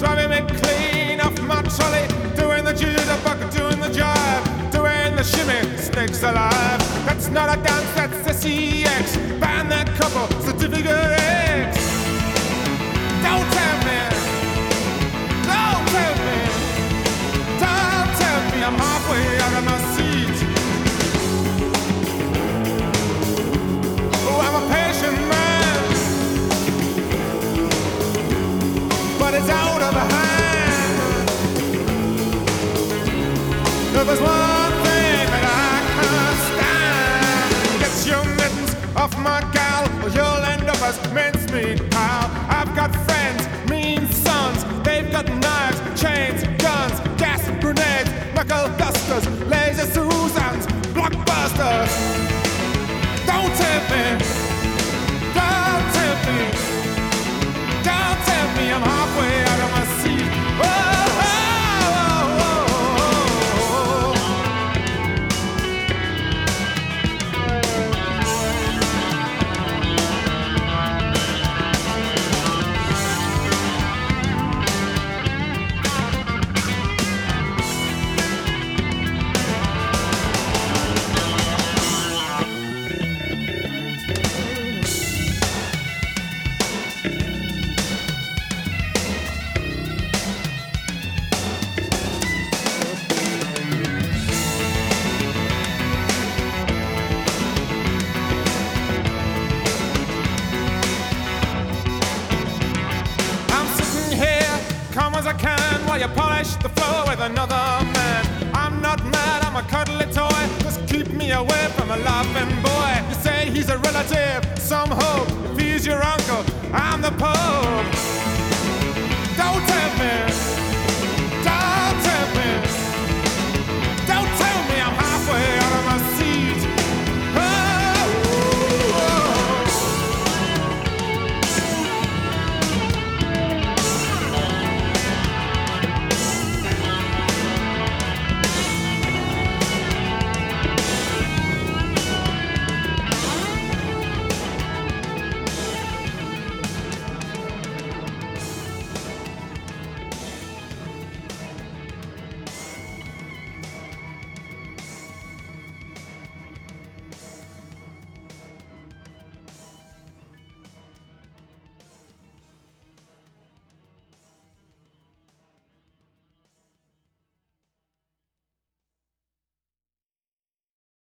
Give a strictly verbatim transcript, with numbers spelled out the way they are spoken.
driving me clean off my trolley, doing the jitterbug, doing the jive, doing the shimmy, snakes alive. That's not a dance, that's the C X. Band that couple, certificate X. Don't tell me, don't tell me, don't tell me I'm halfway out of my seat. Oh, I'm a patient man, but it's out of hand. If there's one thing that I can't stand, get your mittens off my gal, or you'll end up as mincemeat, pal. I've got friends, mean sons, they've got knives, chains, guns, gas, grenades, knuckle dusters, laser Susans, blockbusters. Don't tempt me, don't tempt me, don't tempt me, I'm halfway out of my seat. Oh, oh, oh, oh, as I can while you polish the floor with another man. I'm not mad, I'm a cuddly toy. Just keep me away from a laughing boy. You say he's a relative, some hope. If he's your uncle, I'm the Pope.